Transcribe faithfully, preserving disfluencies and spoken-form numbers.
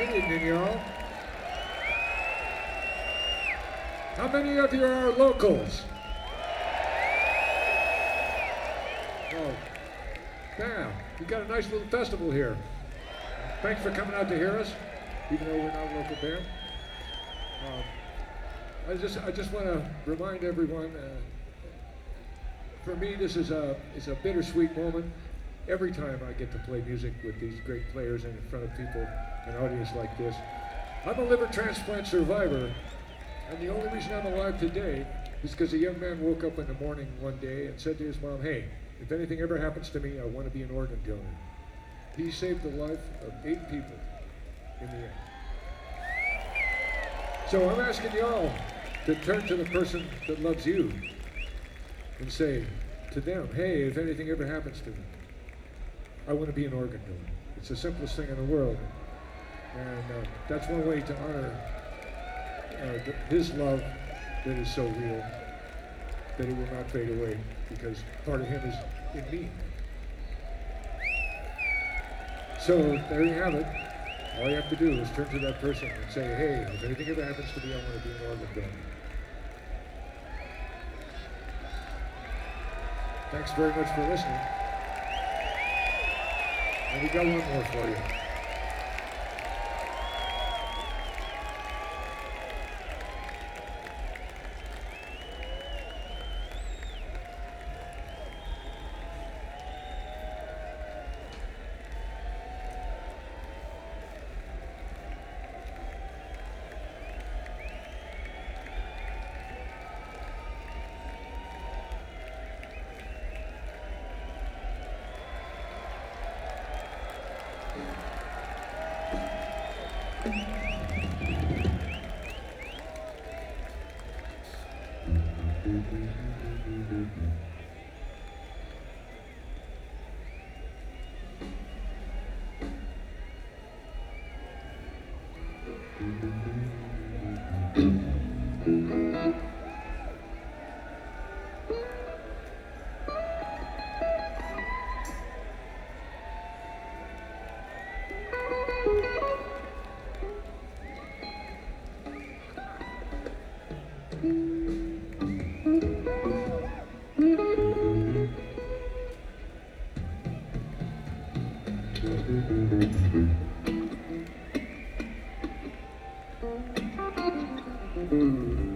Good evening, y'all. How many of you are locals? Oh, damn. We got a nice little festival here. Thanks for coming out to hear us, even though we're not a local band. Um, I just, I just want to remind everyone, uh, for me, this is a, is a bittersweet moment. Every time I get to play music with these great players and in front of people, an audience like this. I'm a liver transplant survivor, and the only reason I'm alive today is because a young man woke up in the morning one day and said to his mom, hey, if anything ever happens to me, I want to be an organ donor. He saved the life of eight people in the end. So I'm asking y'all to turn to the person that loves you and say to them, hey, if anything ever happens to me, I want to be an organ donor. It's the simplest thing in the world. And uh, that's one way to honor uh, th- his love that is so real that it will not fade away, because part of him is in me. So there you have it. All you have to do is turn to that person and say, hey, if anything ever happens to me, I want to be an organ donor. Thanks very much for listening. And we got one more for you. Mm-hmm.